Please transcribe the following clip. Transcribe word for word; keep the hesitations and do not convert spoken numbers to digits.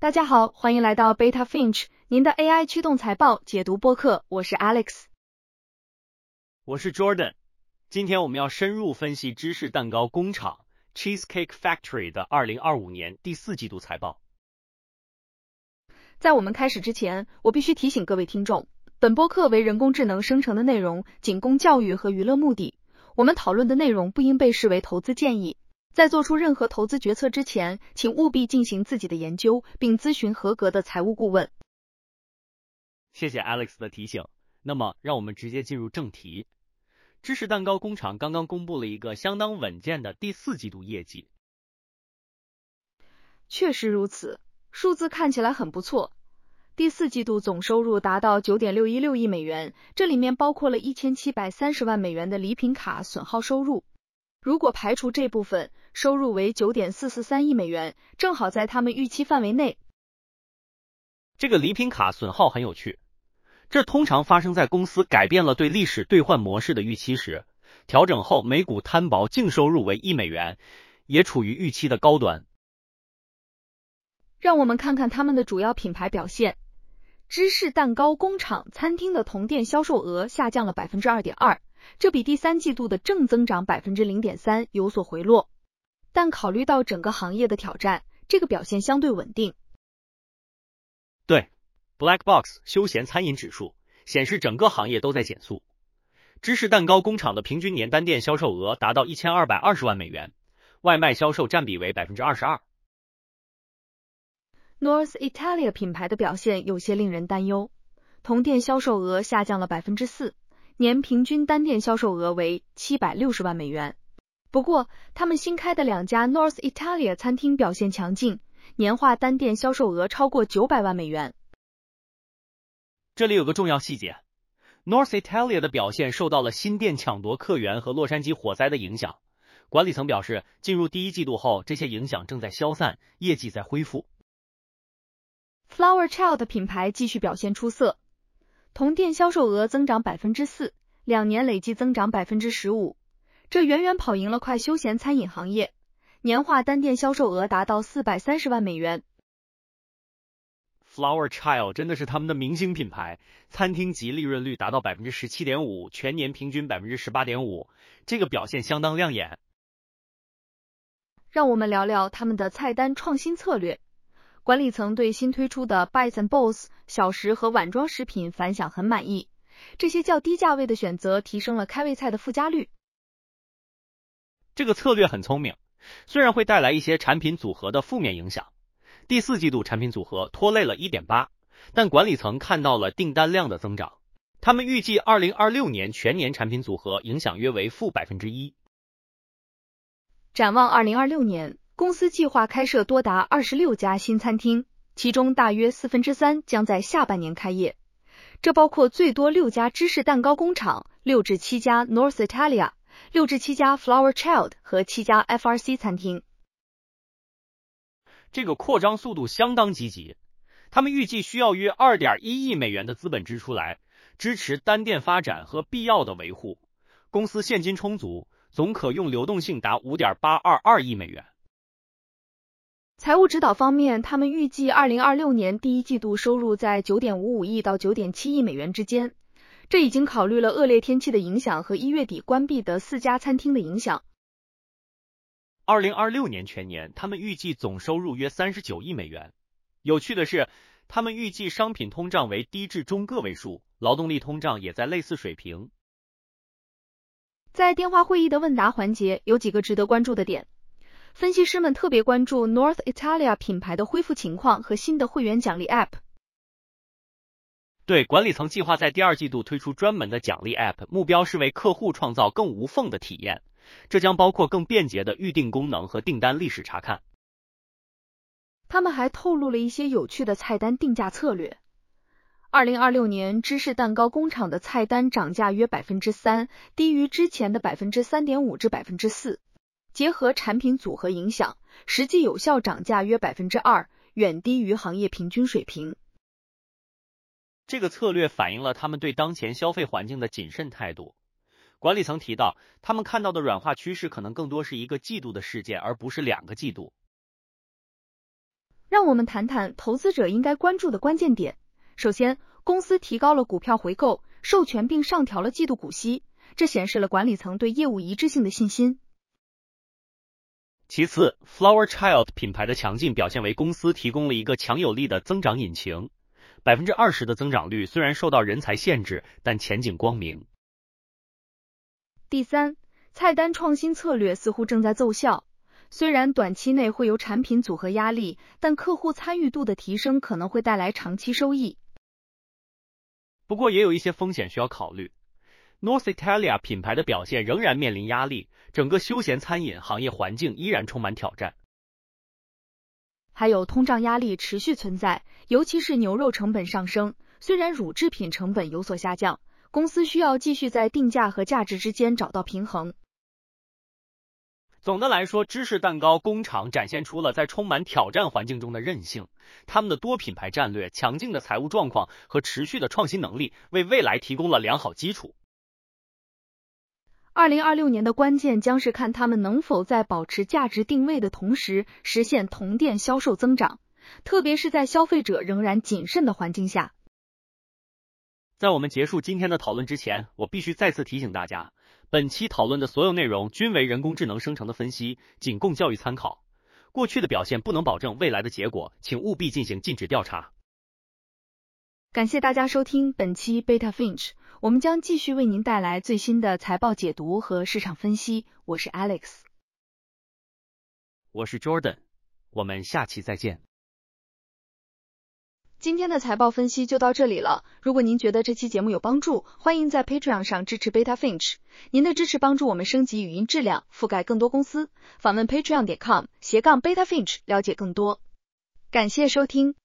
大家好，欢迎来到 Beta Finch， 您的 A I 驱动财报解读播客，我是 Alex。 我是 Jordan。今天我们要深入分析芝士蛋糕工厂 Cheesecake Factory 的二零二五年第四季度财报。 在我们开始之前，我必须提醒各位听众，本播客为人工智能生成的内容，仅供教育和娱乐目的。我们讨论的内容不应被视为投资建议。在做出任何投资决策之前，请务必进行自己的研究，并咨询合格的财务顾问。 谢谢 Alex 的提醒。那么，让我们直接进入正题。芝士蛋糕工厂刚刚公布了一个相当稳健的第四季度业绩。 确实如此，数字看起来很不错。第四季度总收入达到 九点六一六亿美元，这里面包括了一千七百三十万美元的礼品卡损耗收入。如果排除这部分，收入为 九点四四三亿美元，正好在他们预期范围内。 这个礼品卡损耗很有趣，这通常发生在公司改变了对历史兑换模式的预期时，调整后每股摊薄净收入为一美元，也处于预期的高端。 让我们看看他们的主要品牌表现。芝士蛋糕工厂餐厅的同店销售额下降了 百分之二点二， 这比第三季度的正增长 百分之零点三 有所回落，但考虑到整个行业的挑战，这个表现相对稳定。 对 Black Box 休闲餐饮指数显示整个行业都在减速。芝士蛋糕工厂的平均年单店销售额达到一千二百二十万美元，外卖销售占比为 百分之二十二。 North Italia 品牌的表现有些令人担忧，同店销售额下降了 百分之四， 年平均单店销售额为七百六十万美元。不过，他们新开的两家 North Italia 餐厅表现强劲，年化单店销售额超过九百万美元。 这里有个重要细节， North Italia 的表现受到了新店抢夺客源和洛杉矶火灾的影响。管理层表示，进入第一季度后，这些影响正在消散，业绩在恢复。 Flower Child 品牌继续表现出色，同店销售额增长 百分之四， 两年累计增长 百分之十五， 这远远跑赢了快休闲餐饮行业，年化单店销售额达到四百三十万美元。 Flower Child 真的是他们的明星品牌，餐厅级利润率达到 百分之十七点五， 全年平均 百分之十八点五， 这个表现相当亮眼。 让我们聊聊他们的菜单创新策略。管理层对新推出的 Bites and Bowls 小食和碗装食品反响很满意，这些较低价位的选择提升了开胃菜的附加率。 这个策略很聪明，虽然会带来一些产品组合的负面影响，第四季度产品组合拖累了 一点八， 但管理层看到了订单量的增长，他们预计二零二六年全年产品组合影响约为负 百分之一。 展望二零二六年，公司计划开设多达二十六家新餐厅，其中大约四分之三将在下半年开业，这包括最多六家芝士蛋糕工厂、六至七家 North Italia、六至七家 Flower Child 和七家 F R C 餐厅。 这个扩张速度相当积极，他们预计需要约 二点一亿美元的资本支出来支持单店发展和必要的维护，公司现金充足，总可用流动性达 五点八二二亿美元。 财务指导方面，他们预计二零二六年第一季度收入在 九点五五亿到 九点七亿美元之间，这已经考虑了恶劣天气的影响和一月底关闭的四家餐厅的影响。 二零二六年全年，他们预计总收入约三十九亿美元。有趣的是，他们预计商品通胀为低至中个位数，劳动力通胀也在类似水平。 在电话会议的问答环节，有几个值得关注的点。分析师们特别关注 North Italia 品牌的恢复情况和新的会员奖励 App。 对，管理层计划在第二季度推出专门的奖励 App， 目标是为客户创造更无缝的体验，这将包括更便捷的预订功能和订单历史查看。 他们还透露了一些有趣的菜单定价策略。二零二六年芝士蛋糕工厂的菜单涨价约 百分之三， 低于之前的 百分之三点五 至 百分之四，结合产品组合影响，实际有效涨价约 百分之二， 远低于行业平均水平。 这个策略反映了他们对当前消费环境的谨慎态度。管理层提到，他们看到的软化趋势可能更多是一个季度的事件，而不是两个季度。 让我们谈谈投资者应该关注的关键点。首先，公司提高了股票回购授权并上调了季度股息，这显示了管理层对业务一致性的信心。 其次 ，Flower Child 品牌的强劲表现为公司提供了一个强有力的增长引擎， 百分之二十 的增长率虽然受到人才限制，但前景光明。 第三，菜单创新策略似乎正在奏效，虽然短期内会有产品组合压力，但客户参与度的提升可能会带来长期收益。 不过也有一些风险需要考虑。North Italia 品牌的表现仍然面临压力，整个休闲餐饮行业环境依然充满挑战。 还有通胀压力持续存在，尤其是牛肉成本上升，虽然乳制品成本有所下降，公司需要继续在定价和价值之间找到平衡。 总的来说，芝士蛋糕工厂展现出了在充满挑战环境中的韧性，他们的多品牌战略、强劲的财务状况和持续的创新能力为未来提供了良好基础。 二零二六年的关键将是看他们能否在保持价值定位的同时实现同店销售增长，特别是在消费者仍然谨慎的环境下。 在我们结束今天的讨论之前，我必须再次提醒大家，本期讨论的所有内容均为人工智能生成的分析，仅供教育参考。过去的表现不能保证未来的结果，请务必进行尽职调查。 感谢大家收听本期 Beta Finch， 我们将继续为您带来最新的财报解读和市场分析。我是 Alex， 我是 Jordan， 我们下期再见。 今天的财报分析就到这里了。如果您觉得这期节目有帮助，欢迎在 Patreon 上支持 Beta Finch。您的支持帮助我们升级语音质量，覆盖更多公司。访问 patreon 点 com 斜杠 Beta Finch 了解更多。感谢收听。